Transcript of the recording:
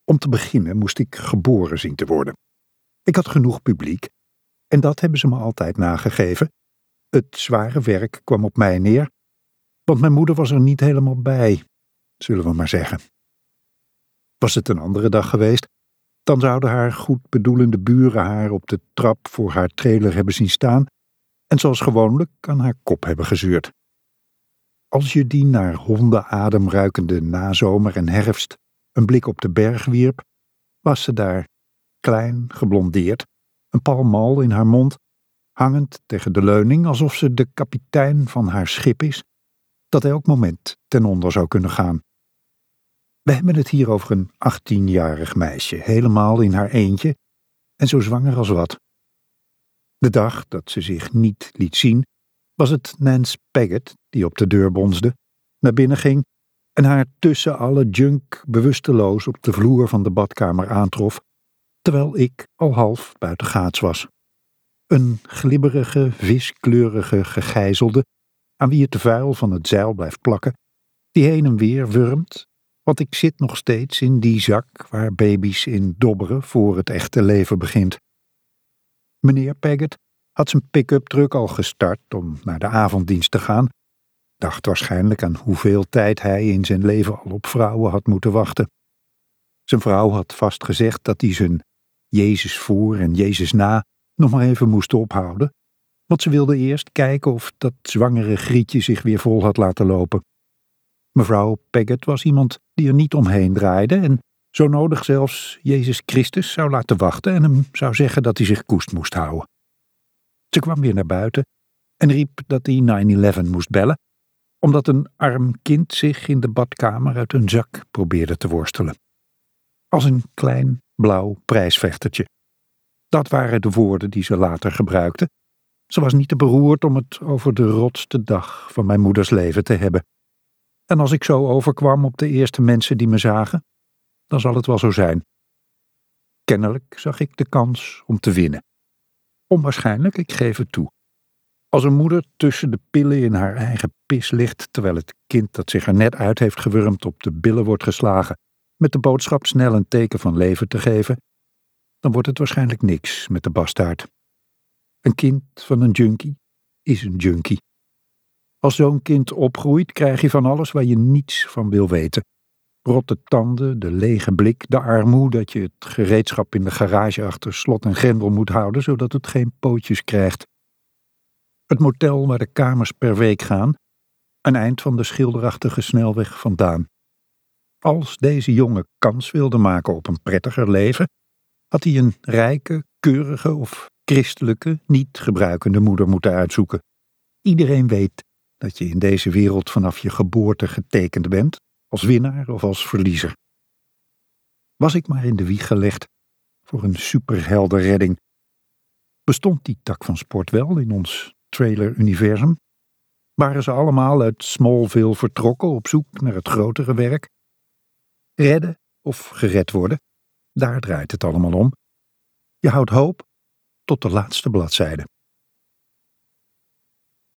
Om te beginnen moest ik geboren zien te worden. Ik had genoeg publiek en dat hebben ze me altijd nagegeven. Het zware werk kwam op mij neer, want mijn moeder was er niet helemaal bij, zullen we maar zeggen. Was het een andere dag geweest, dan zouden haar goed bedoelende buren haar op de trap voor haar trailer hebben zien staan en zoals gewoonlijk aan haar kop hebben gezuurd. Als je die naar hondenadem ruikende nazomer en herfst een blik op de berg wierp, was ze daar, klein, geblondeerd, een pall mall in haar mond, hangend tegen de leuning alsof ze de kapitein van haar schip is, dat elk moment ten onder zou kunnen gaan. We hebben het hier over een 18-jarig meisje, helemaal in haar eentje en zo zwanger als wat. De dag dat ze zich niet liet zien, was het Nance Paget die op de deur bonsde, naar binnen ging en haar tussen alle junk bewusteloos op de vloer van de badkamer aantrof, terwijl ik al half buitengaats was. Een glibberige, viskleurige gegijzelde, aan wie het te vuil van het zeil blijft plakken, die heen en weer wurmt, want ik zit nog steeds in die zak waar baby's in dobberen voor het echte leven begint. Meneer Paget had zijn pick-up truck al gestart om naar de avonddienst te gaan, dacht waarschijnlijk aan hoeveel tijd hij in zijn leven al op vrouwen had moeten wachten. Zijn vrouw had vast gezegd dat hij zijn Jezus voor en Jezus na nog maar even moest ophouden, want ze wilde eerst kijken of dat zwangere grietje zich weer vol had laten lopen. Mevrouw Paget was iemand die er niet omheen draaide en zo nodig zelfs Jezus Christus zou laten wachten en hem zou zeggen dat hij zich koest moest houden. Ze kwam weer naar buiten en riep dat hij 911 moest bellen, omdat een arm kind zich in de badkamer uit een zak probeerde te worstelen. Als een klein, blauw prijsvechtertje. Dat waren de woorden die ze later gebruikte. Ze was niet te beroerd om het over de rotste dag van mijn moeders leven te hebben. En als ik zo overkwam op de eerste mensen die me zagen, dan zal het wel zo zijn. Kennelijk zag ik de kans om te winnen. Onwaarschijnlijk, ik geef het toe. Als een moeder tussen de pillen in haar eigen pis ligt, terwijl het kind dat zich er net uit heeft gewurmd op de billen wordt geslagen, met de boodschap snel een teken van leven te geven, dan wordt het waarschijnlijk niks met de bastaard. Een kind van een junkie is een junkie. Als zo'n kind opgroeit, krijg je van alles waar je niets van wil weten. Rotte tanden, de lege blik, de armoede dat je het gereedschap in de garage achter slot en grendel moet houden, zodat het geen pootjes krijgt. Het motel waar de kamers per week gaan, een eind van de schilderachtige snelweg vandaan. Als deze jongen kans wilde maken op een prettiger leven, had hij een rijke, keurige of christelijke, niet gebruikende moeder moeten uitzoeken. Iedereen weet dat je in deze wereld vanaf je geboorte getekend bent, als winnaar of als verliezer. Was ik maar in de wieg gelegd voor een superheldenredding. Bestond die tak van sport wel in ons trailer-universum? Waren ze allemaal uit Smallville vertrokken op zoek naar het grotere werk? Redden of gered worden, daar draait het allemaal om. Je houdt hoop tot de laatste bladzijde.